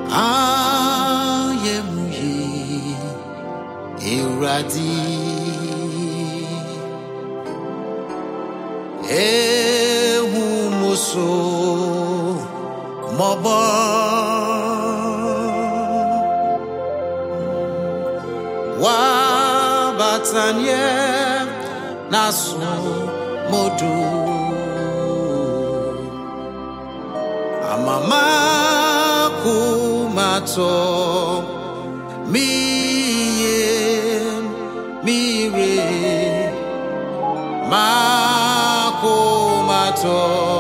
Ayemuye Iradi Ehumuso Mobo Wabatanye Nasu Modu Amama Kumato Mire Makumato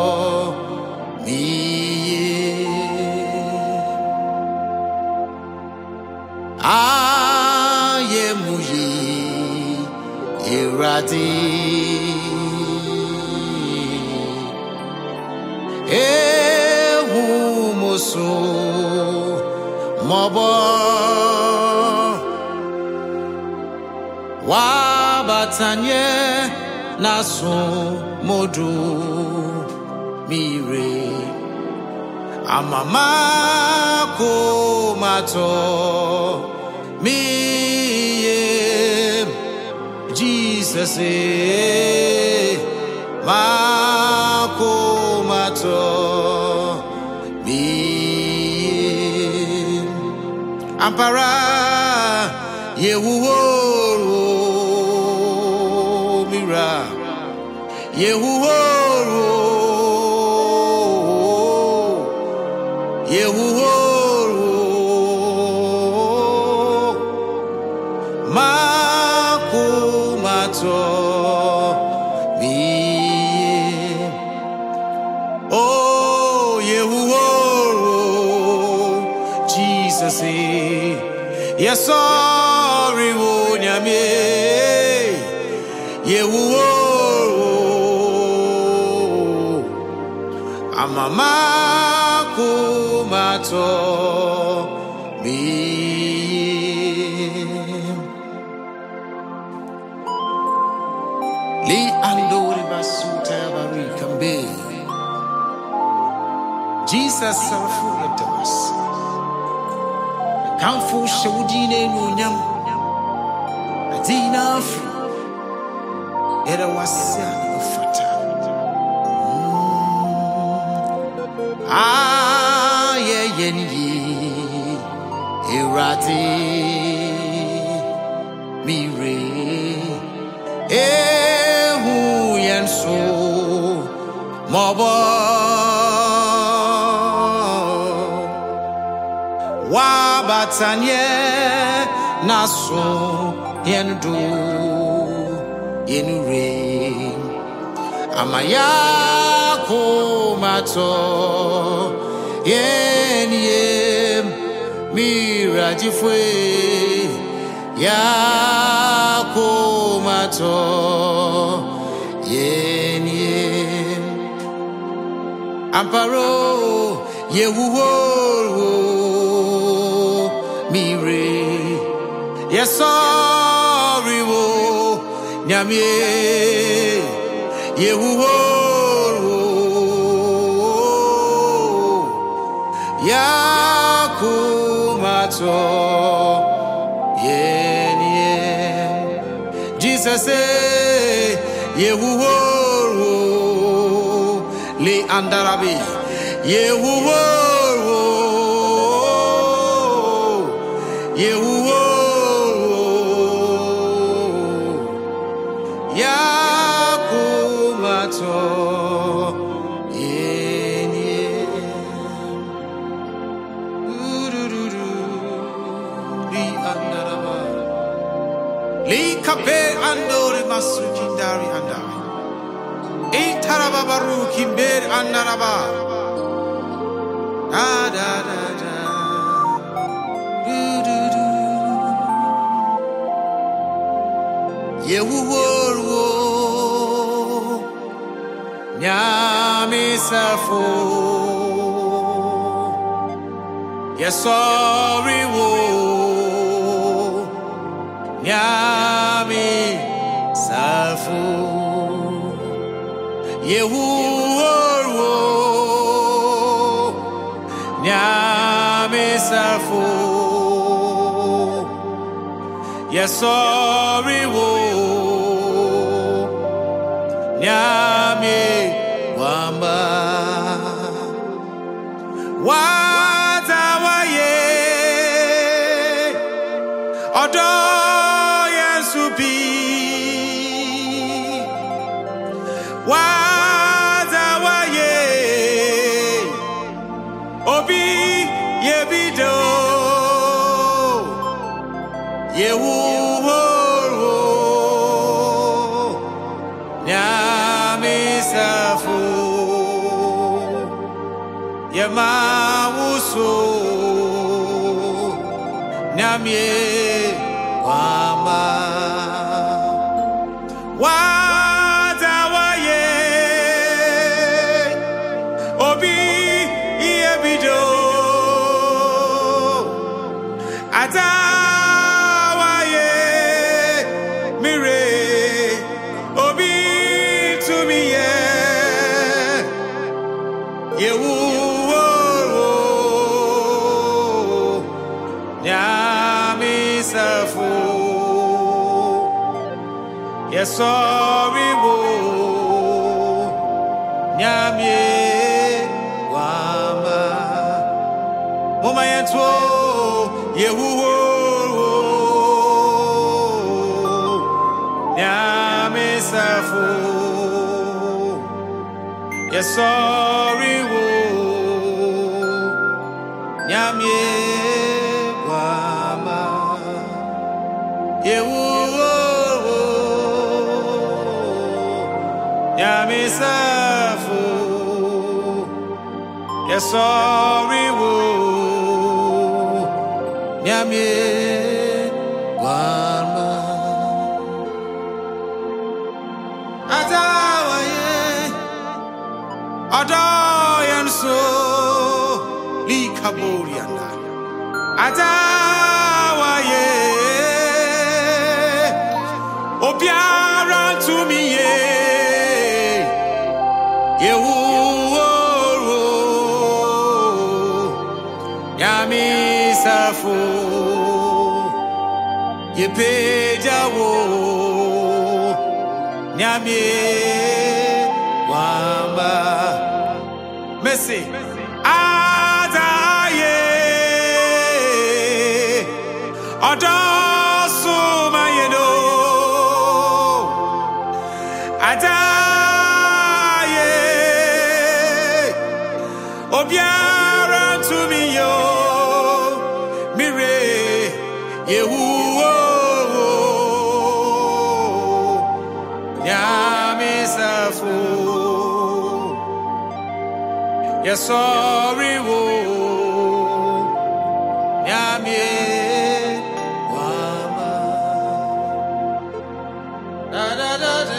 Ayemuye Iradi Ehumuso Mobo Wabatanye Nasu Modu Mire Amama Kumato Jesus Makumato Ampara Yehuoro Mira Yehuoro Makumato Oh Yehuoro Jesus Yes sorry wonyame Yehuoro Amama Kumato Li andori basuta bari kambe Jesus sarfu yatawas Kanfu shawdine nunyam Adina fu Era wasya ufata Yeni Irati Mire Ehu Yenso Mobo Wabatanye Naso Yendu Yenure Amayako Mato Yeniem Mirajifwe Yakomato Yeniem Amparo Yehuoro Mire Yesori wo Nyamye Yehuoro Yakumato Yeniem Jesus Yehuoro Le andarabi Yehuoro Yakumato Li kape andore masukindari andari. Eitaraba baru kimber andaraba. Da da da da. Do do do. Yehuwo nyami safo. Yesori wo. Nyami safu Yehuwo Nyami Nyamisafo. Yes, sorry, wo. Nyami wamba. Watawaye. Odo yesupi. Watawaye. Obi yebido. Yehuwo Nyamisafo Yemawuso Nyamye Wama Wadawaye Obi Yebido Nyamisafo. Yes, sorry, wo. Nyamye wama. Moma yentwo Yehuwo. Nyamisafo. Yes, sorry, wo. Nyamye wama. Yehuwo. Nyamisafo. Yes, sorry, wo. Nyamye wama. Atawaye. Adoyanso. Likaborianda. Atawaye. Obiara to me, Yehuwo Nyamisafo Yepejawo Nyamye wamba Messi Adaye Odosu mayeno Adaye Obiara to me yo Mire Yehuwo Nyamisafo Yes, sorry, wo Nyamye wama Da da da da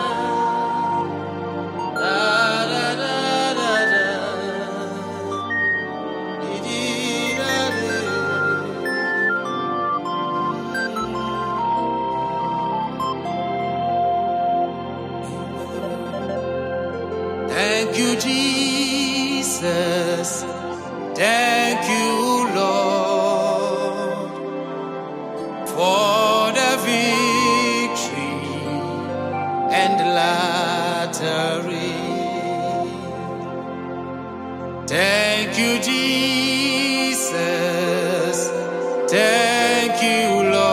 Thank you, Jesus. Thank you, Lord, for the victory and lottery. Thank you, Jesus. Thank you,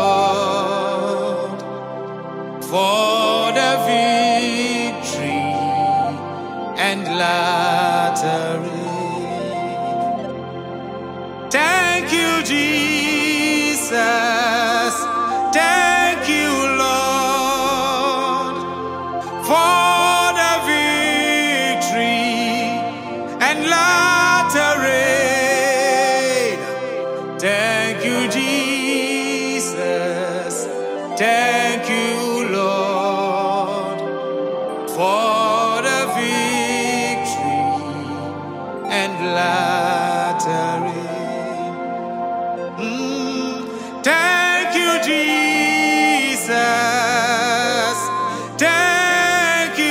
Lord, for the victory and lottery. Thank you, Jesus. Thank you, Lord, for the victory and lottery. Thank you, Jesus. Thank you, Lord, for the victory and lottery. Thank you, Jesus. Thank you,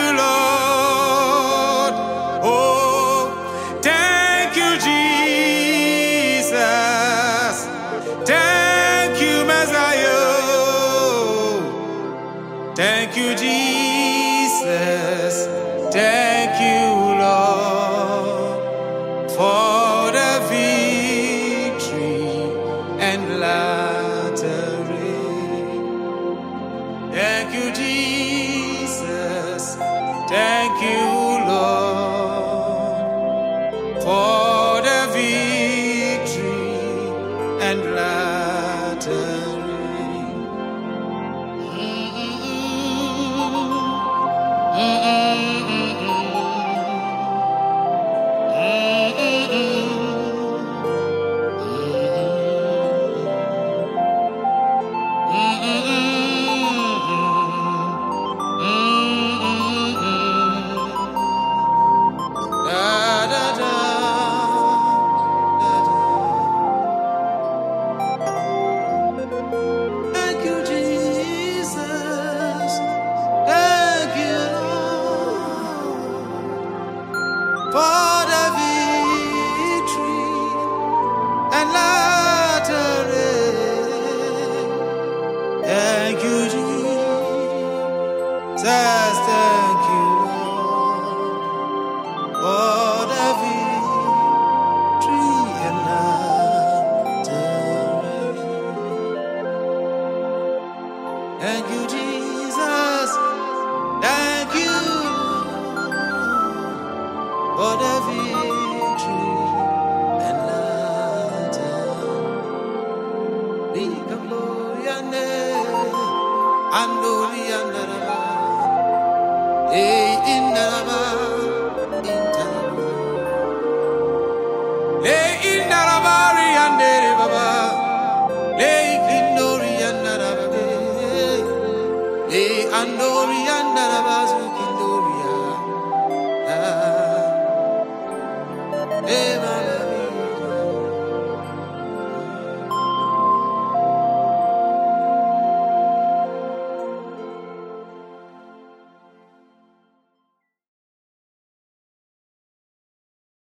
Lord. Oh, thank you, Jesus. you, Jesus. Thank you, Lord, for the victory and lottery. Thank you, Jesus. Thank you, Lord, for the victory and lottery. Thank you, Jesus. Thank you, Lord, for the victory and lottery. Thank you, Jesus. Thank you, Lord, for the victory and lottery. Thank you, Jesus. Thank you for the victory and lottery. Victoriane, Andoli Andaraba, Indaraba, Indaraba, Indaraba, Riandere Baba, Indori Andaraba, Andori Andaraba.